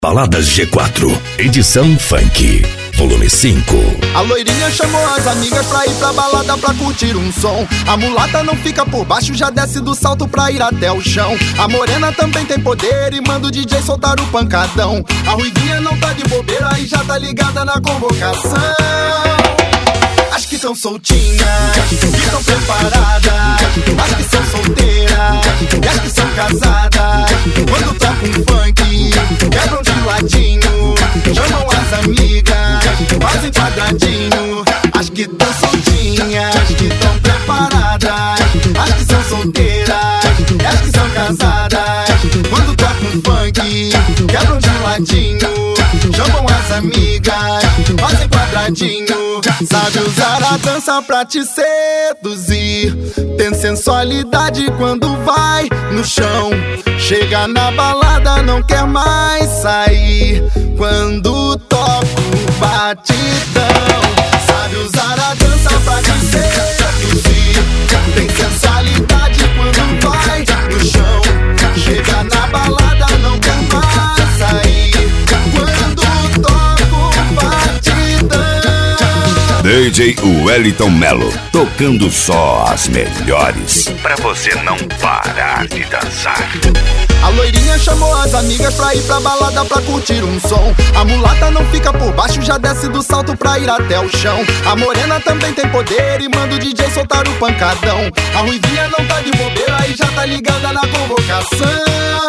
Baladas G4, edição funk, volume 5. A loirinha chamou as amigas pra ir pra balada pra curtir um som. A mulata não fica por baixo, já desce do salto pra ir até o chão. A morena também tem poder e manda o DJ soltar o pancadão. A ruivinha não tá de bobeira e já tá ligada na convocação. As que tão soltinhas, que tão preparadas, as que são solteiras e as que são casadas. Quando toca um funk, quebram de ladinho, chamam as amigas, fazem quadradinho. As que tão soltinhas, que tão preparadas, as que são solteiras e as que são casadas. Quando toca um funk, quebram de ladinho, chamam as amigas, fazem quadradinho. Sabe usar a dança pra te seduzir, tem sensualidade quando vai no chão. Chega na balada, não quer mais sair quando toca o batidão. Sabe usar a dança pra te seduzir, tem sensualidade quando vai no chão. Chega na balada, não quer mais sair quando toca o batidão. DJ Wellington Melo, tocando só as melhores, pra você não parar de dançar. A loirinha chamou as amigas pra ir pra balada pra curtir um som. A mulata não fica por baixo, já desce do salto pra ir até o chão. A morena também tem poder e manda o DJ soltar o pancadão. A ruivinha não tá de bobeira e já tá ligada na convocação.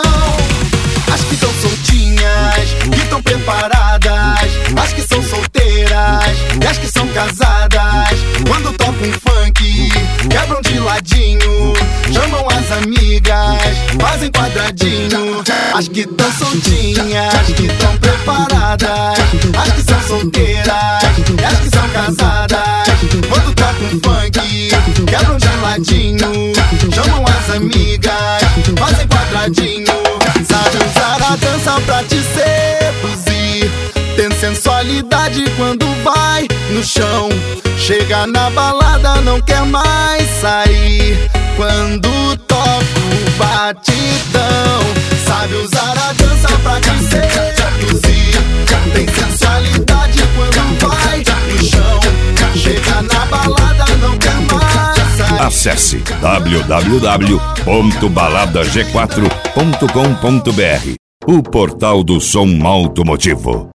As que tão soltinhas, que tão preparadas, as que são solteiras e as que são casadas. Quando toca um funk, quebram de ladinho, chamam as amigas, fazem quadradinho. As que tão soltinhas, que tão preparadas, as que são solteiras e as que são casadas. Quando toca um funk, quebram de ladinho, chamam as amigas, fazem quadradinho. Sabe usar a dança pra te seduzir, tem sensualidade quando vai no chão. Chega na balada, não quer mais sair quando toca o batidão. Sabe usar a dança pra te seduzir, tem sensualidade quando vai no chão. Chega na balada, não quer mais sair. Acesse www.baladag4.com.br, o portal do som automotivo.